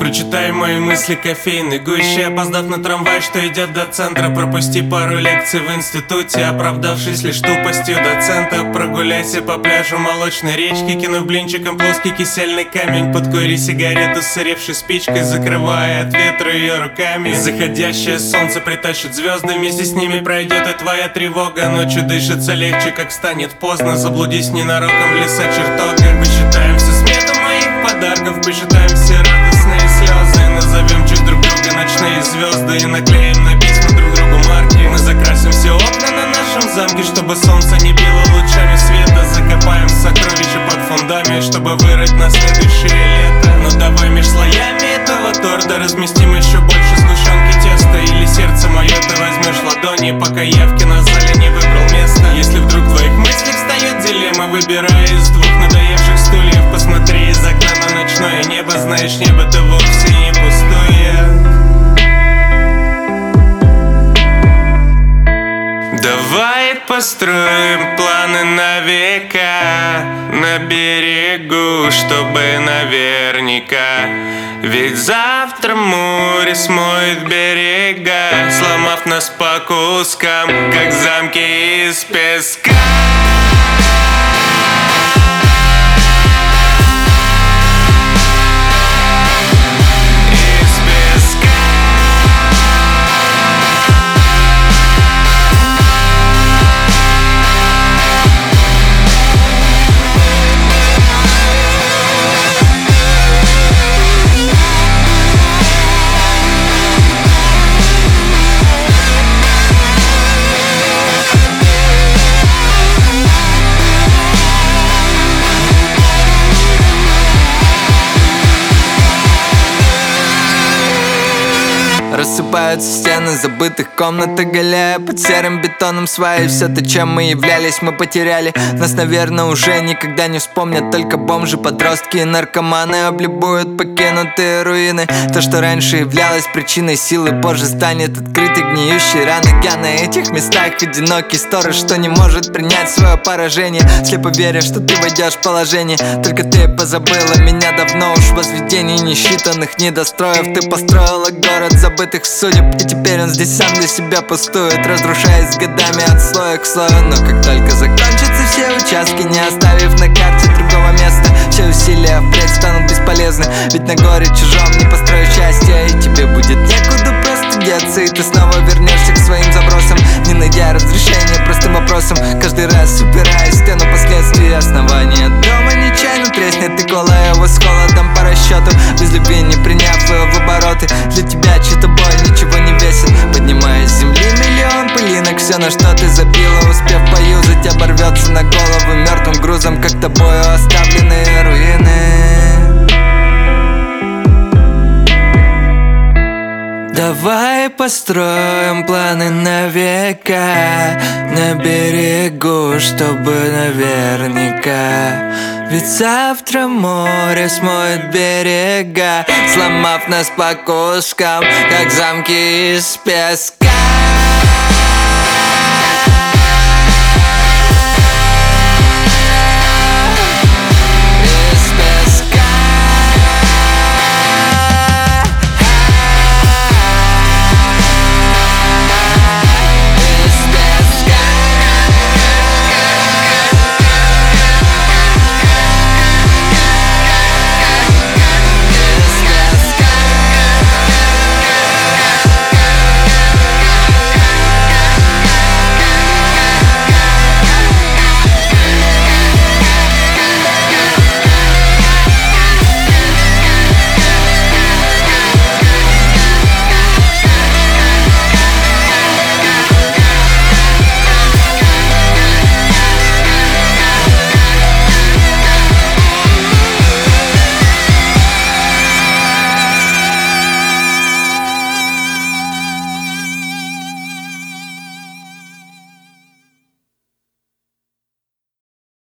Прочитай мои мысли кофейной гуще, опоздав на трамвай, что идет до центра. Пропусти пару лекций в институте, оправдавшись лишь тупостью доцента. Прогуляйся по пляжу молочной речки, кинув блинчиком плоский кисельный камень. Подкури сигарету с сыревшей спичкой, закрывая от ветра ее руками. Заходящее солнце притащит звезды, вместе с ними пройдет и твоя тревога. Ночью дышится легче, как станет поздно. Заблудись ненароком в леса чертогах. Посчитаем всю смету моих подарков, посчитаем все радостные слезы. Назовем чуть друг друга ночные звезды и наклеим на письма друг другу марки. Мы закрасим все окна на нашем замке, чтобы солнце не било лучами света. Закопаем сокровища под фундамент, чтобы вырыть на следующее лето. Но давай меж слоями этого торта разместим еще больше сгущенки теста. Или сердце мое ты возьмешь в ладони, пока я в кинозале не выбрал место. Если вдруг в твоих мыслях встает дилемма, выбирая из двух надоевших стульев, посмотри из окна на ночное небо. Знаешь, небо-то вовсе не пустое. Давай построим планы на века, на берегу, чтобы наверняка. Ведь завтра море смоет берега, сломав нас по кускам, как замки из песка. Рассыпаются стены забытых комнат, оголяя под серым бетоном сваи. Все то, чем мы являлись, мы потеряли. Нас, наверное, уже никогда не вспомнят. Только бомжи, подростки и наркоманы облюбуют покинутые руины. То, что раньше являлось причиной силы, позже станет открытой гниющей раны. Я на этих местах одинокий сторож, что не может принять свое поражение, слепо веря, что ты войдешь в положение. Только ты позабыла меня давно уж. Возведений несчитанных недостроев. Ты построила город забытых судеб, и теперь он здесь сам для себя пустует, разрушаясь годами от слоя к слою. Но как только закончатся все участки, не оставив на карте другого места, все усилия впредь станут бесполезны. Ведь на горе чужом не построю счастья, и тебе будет некуда просто деться. И ты снова вернешься к своим забросам, не найдя разрешения простым вопросом. Каждый раз упираясь в стену последствий, основания дома нечаянно треснет, и колая его с холодом по расчету, без любви не приняв его в обороты. Для тебя чья-то боль ничего не весит, поднимая с земли миллион пылинок. Все, на что ты забила, успев поюзать, оборвется на голову мертвым грузом, как тобою оставленные руины. Давай построим планы на века, на берегу, чтобы наверняка. Ведь завтра море смоет берега, сломав нас по кускам, как замки из песка.